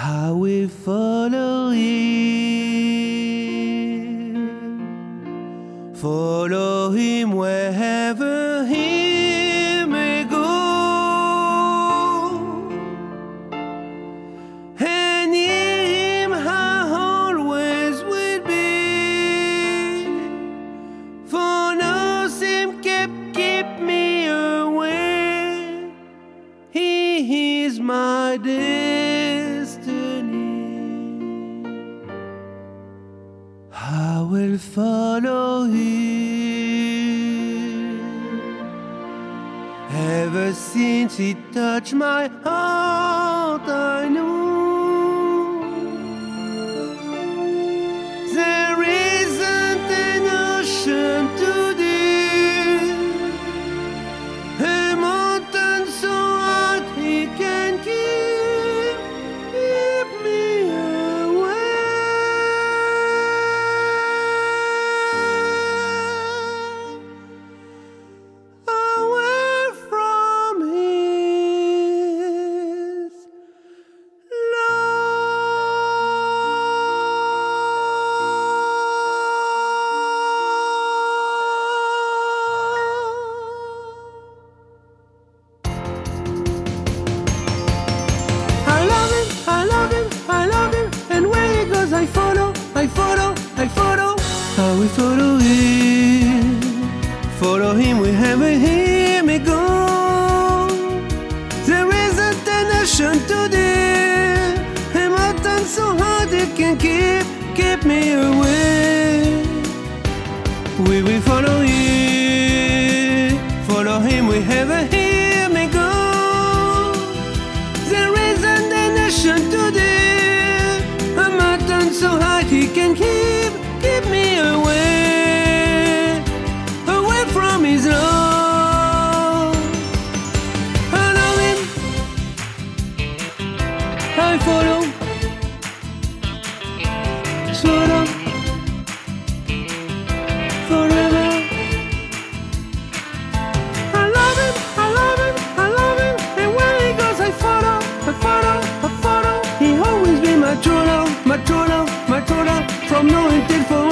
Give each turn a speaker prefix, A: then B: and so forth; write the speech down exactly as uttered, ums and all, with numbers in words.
A: I will follow him, follow him wherever he may go, and near him I always will be, for no sin can keep me away. He is my destiny. I will follow him. Ever since he touched my heart, I knew there isn't an ocean too deep, a mountain so high he can keep, keep me away, away from his I love him, I love him, I love him, and where he goes I follow, I follow, I follow. I will follow him, follow him wherever he may go. There isn't an ocean too deep, a mountain so hard it can keep, keep me away. We will follow him, follow him wherever he may go. There isn't an ocean too deep, a mountain so high he can keep, keep me away, away from his love. I love him, I follow, follow, forever. I love him, I love him, I love him, and where he goes I follow, I follow, I follow. He always be my true love, my true love, my true love, from now until forever.